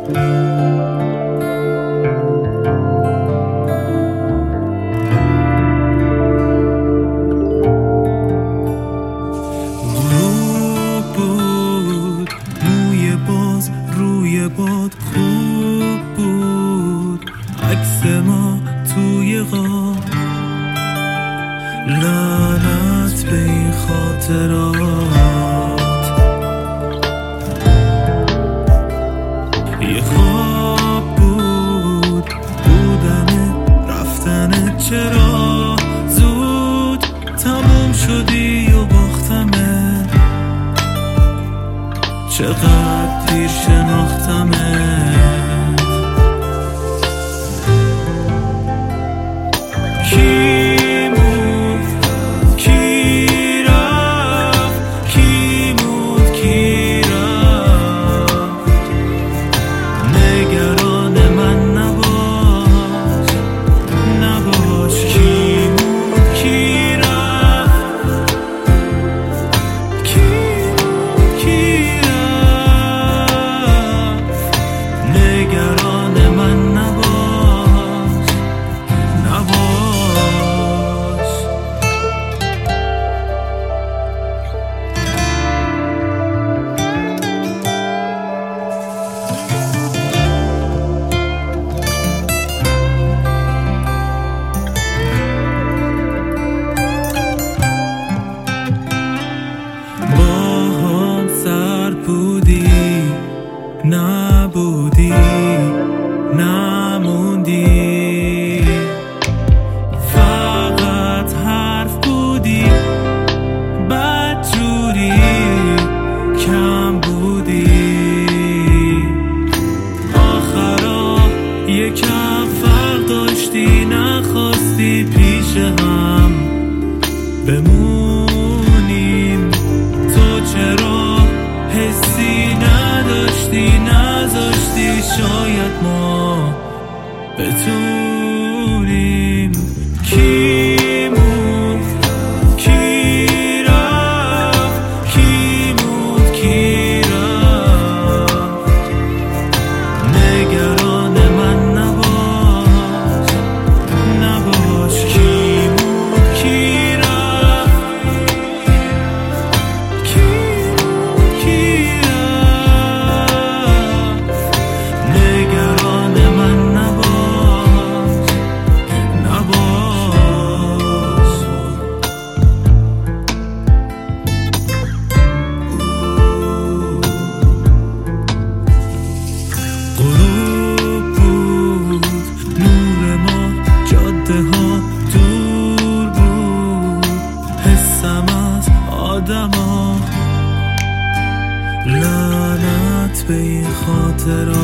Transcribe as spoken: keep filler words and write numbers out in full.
باد خوب بود عکس ما توی غار، لعنت به این خاطرات. یه خواب بود بودن رفتن، چرا زود تموم شدی و باختمه، چقدر دیر شناختمه. کی موند کی رفت، کی موند کی رفت، نگران من نباش نباش. کی موند کی رفت، کی موند کی نگران من نباش نباش. با هم سر بودی نبودی نموندی، فقط حرف بودی بدجوری کم بودی. آخرا یکم فرق داشتی، نخواستی پیش هم بمونیم. تو چرا حسی نداشتی، نذاشتی شاید ما بتونیم. کی موند کی رفت، کی موند کی رفت، نگران من نباش نباش. کی موند کی رفت، کی موند کی رفت، نگران من نباش نباش. غروب بود نور ما، جاده ها دور بود، حسم از آدما، لعنت به این خاطرات.